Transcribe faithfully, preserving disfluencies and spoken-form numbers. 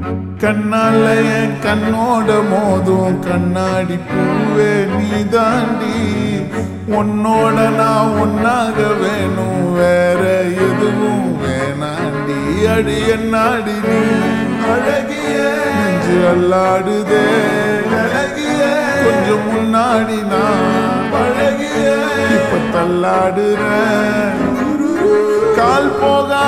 கண்ணால என் கண்ணோட மோதும் கண்ணாடி பூவே நீ தாண்டி உன்னோட நான் ஒன்னாக வேணும் வேற எதுவும் வேணாண்டி அடி என்னாடி நீ அழகிய நெஞ்சு அல்லாடுதே அழகிய கொஞ்சம் முன்னாடி நான் அழகிய இப்ப தள்ளாடுற கால் போக